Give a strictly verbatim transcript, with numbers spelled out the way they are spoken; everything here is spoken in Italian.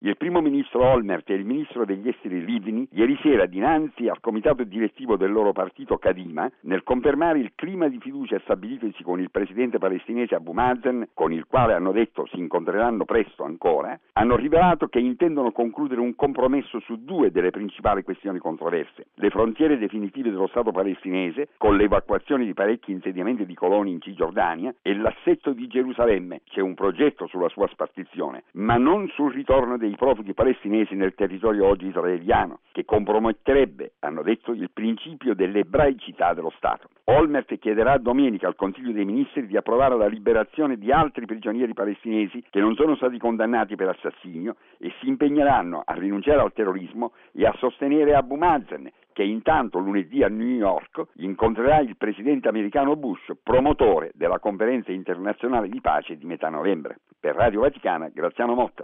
Il primo ministro Olmert e il ministro degli esteri Livni ieri sera dinanzi al comitato direttivo del loro partito Kadima, nel confermare il clima di fiducia stabilitosi con il presidente palestinese Abu Mazen, con il quale hanno detto si incontreranno presto ancora, hanno rivelato che intendono concludere un compromesso su due delle principali questioni controverse: le frontiere definitive dello Stato palestinese, con l'evacuazione di parecchi insediamenti di coloni in Cisgiordania, e l'assetto di Gerusalemme. C'è un progetto sulla sua spartizione, ma non sul ritorno dei profughi palestinesi nel territorio oggi israeliano, che comprometterebbe, hanno detto, il principio dell'ebraicità dello Stato. Olmert chiederà domenica al Consiglio dei Ministri di approvare la liberazione di altri prigionieri palestinesi che non sono stati condannati per assassinio e si impegneranno a rinunciare al terrorismo e a sostenere Abu Mazen, che intanto lunedì a New York incontrerà il presidente americano Bush, promotore della conferenza internazionale di pace di metà novembre. Per Radio Vaticana, Graziano Motta.